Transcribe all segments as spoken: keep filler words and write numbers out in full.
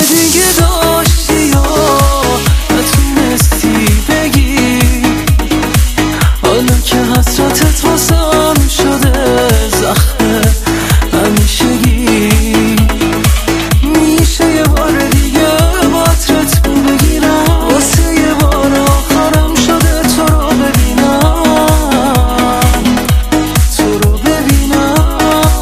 دیگه داشتی یا نتونستی بگی، حالا که حسرتت واسم شده زخم همیشگی. میشه یه بار دیگه باطرت بو بگیرم، واسه یه بار آخرم شده تو رو ببینم، تو رو ببینم.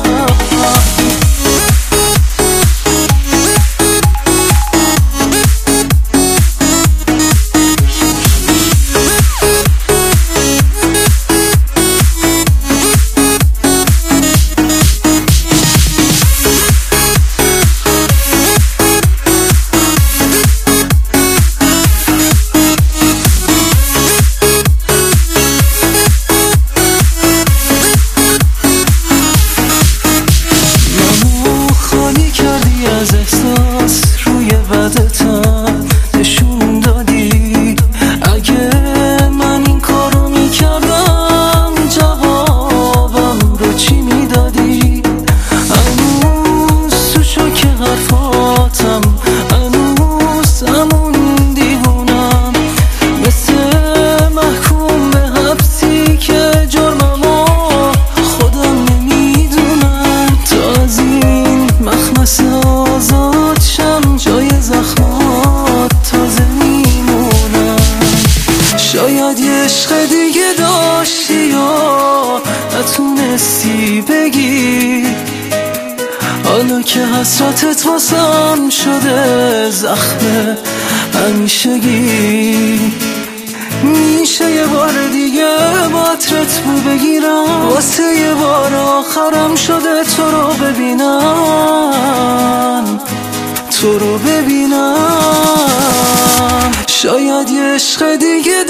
از احساس روی بدتم نشون دادی، اگه من این کارو میکردم جوابم رو چی میدادی؟ هنوز تو شوک حرفاتم، هنوز همون دیوونم، مثل محکوم به حبسی که جرممو خودم نمیدونم. تا از این مخمسه آزاد شم، جای زخمات تازه میمونم. شاید یه عشق دیگه داشتی یا نتونستی بگی، حالا که حسرتت واسم شده زخم همیشگی. میشه یه بار دیگه باطرت بو بگیرم، واسه یه بار آخرم شده تو رو ببینم، تو رو ببینم. شاید یه عشق دیگه